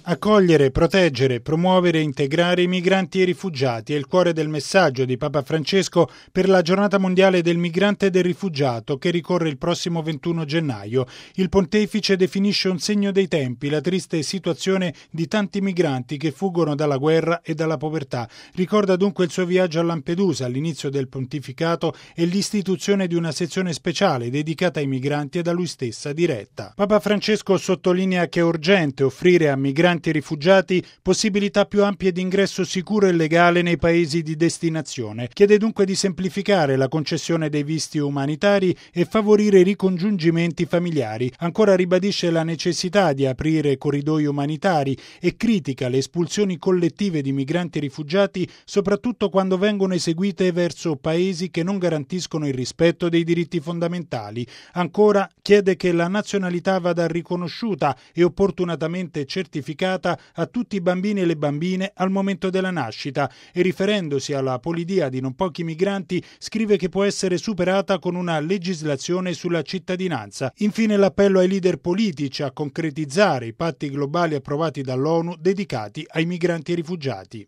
Accogliere, proteggere, promuovere e integrare i migranti e i rifugiati è il cuore del messaggio di Papa Francesco per la Giornata Mondiale del Migrante e del Rifugiato che ricorre il prossimo 21 gennaio. Il pontefice definisce un segno dei tempi la triste situazione di tanti migranti che fuggono dalla guerra e dalla povertà. Ricorda dunque il suo viaggio a Lampedusa all'inizio del pontificato e l'istituzione di una sezione speciale dedicata ai migranti e da lui stessa diretta. Papa Francesco sottolinea che è urgente offrire a migranti e rifugiati possibilità più ampie di ingresso sicuro e legale nei paesi di destinazione. Chiede dunque di semplificare la concessione dei visti umanitari e favorire i ricongiungimenti familiari. Ancora ribadisce la necessità di aprire corridoi umanitari e critica le espulsioni collettive di migranti e rifugiati, soprattutto quando vengono eseguite verso paesi che non garantiscono il rispetto dei diritti fondamentali. Ancora chiede che la nazionalità vada riconosciuta e opportunamente certificata a tutti i bambini e le bambine al momento della nascita e, riferendosi alla polidia di non pochi migranti, scrive che può essere superata con una legislazione sulla cittadinanza. Infine l'appello ai leader politici a concretizzare i patti globali approvati dall'ONU dedicati ai migranti e rifugiati.